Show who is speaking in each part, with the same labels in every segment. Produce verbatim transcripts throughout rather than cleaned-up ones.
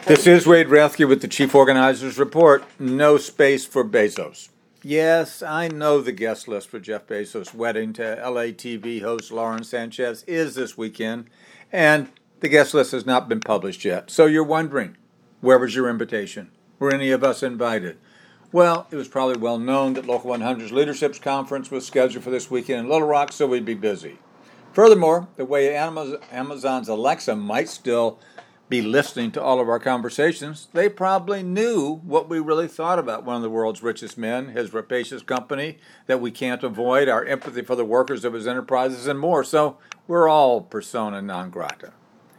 Speaker 1: This is Wade Rathke with the Chief Organizers Report. No space for Bezos. Yes, I know the guest list for Jeff Bezos' wedding to L A T V host Lauren Sanchez is this weekend, and the guest list has not been published yet. So you're wondering, where was your invitation? Were any of us invited? Well, it was probably well known that Local one hundred's Leadership Conference was scheduled for this weekend in Little Rock, so we'd be busy. Furthermore, the way Amazon's Alexa might still be listening to all of our conversations, they probably knew what we really thought about one of the world's richest men, his rapacious company that we can't avoid, our empathy for the workers of his enterprises, and more. So we're all persona non grata.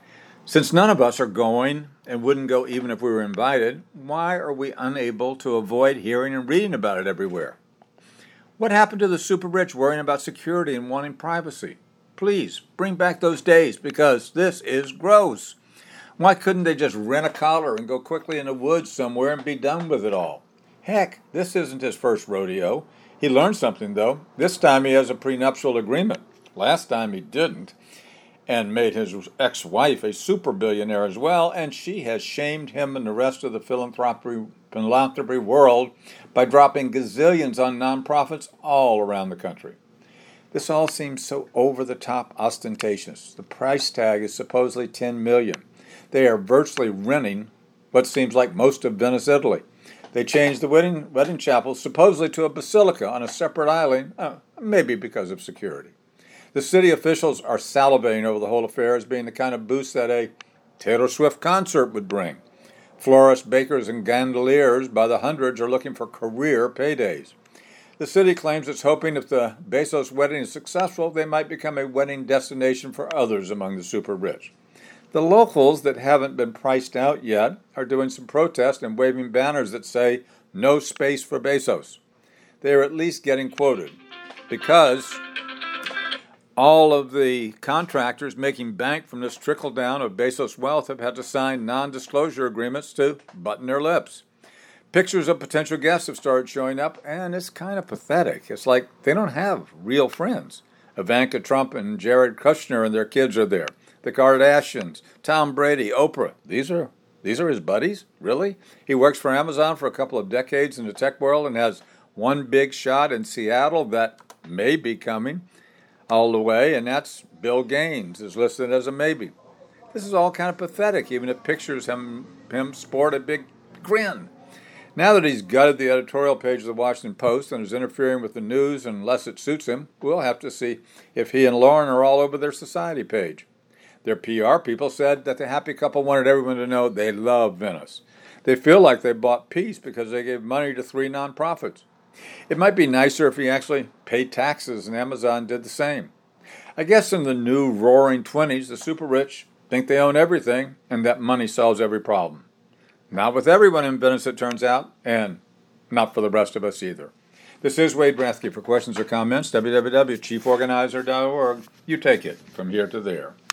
Speaker 1: Since none of us are going and wouldn't go even if we were invited, why are we unable to avoid hearing and reading about it everywhere? What happened to the super rich worrying about security and wanting privacy? Please bring back those days, because this is gross. Why couldn't they just rent a collar and go quickly in the woods somewhere and be done with it all? Heck, this isn't his first rodeo. He learned something, though. This time he has a prenuptial agreement. Last time he didn't, and made his ex-wife a super billionaire as well, and she has shamed him and the rest of the philanthropy, philanthropy world by dropping gazillions on nonprofits all around the country. This all seems so over-the-top ostentatious. The price tag is supposedly ten million dollars. They are virtually renting what seems like most of Venice, Italy. They changed the wedding, wedding chapel supposedly to a basilica on a separate island, uh, maybe because of security. The city officials are salivating over the whole affair as being the kind of boost that a Taylor Swift concert would bring. Florists, bakers, and gondoliers by the hundreds are looking for career paydays. The city claims it's hoping if the Bezos wedding is successful, they might become a wedding destination for others among the super rich. The locals that haven't been priced out yet are doing some protest and waving banners that say, "No space for Bezos." They are at least getting quoted, because all of the contractors making bank from this trickle-down of Bezos' wealth have had to sign non-disclosure agreements to button their lips. Pictures of potential guests have started showing up, and it's kind of pathetic. It's like they don't have real friends. Ivanka Trump and Jared Kushner and their kids are there. The Kardashians, Tom Brady, Oprah. These are these are his buddies? Really? He works for Amazon for a couple of decades in the tech world and has one big shot in Seattle that may be coming all the way, and that's Bill Gaines is listed as a maybe. This is all kind of pathetic, even if pictures him, him sport a big grin. Now that he's gutted the editorial page of the Washington Post and is interfering with the news unless it suits him, we'll have to see if he and Lauren are all over their society page. Their P R people said that the happy couple wanted everyone to know they love Venice. They feel like they bought peace because they gave money to three nonprofits. It might be nicer if he actually paid taxes and Amazon did the same. I guess in the new roaring twenties, the super rich think they own everything and that money solves every problem. Not with everyone in Venice, it turns out, and not for the rest of us either. This is Wade Rathke. For questions or comments, w w w dot chief organizer dot org. You take it from here to there.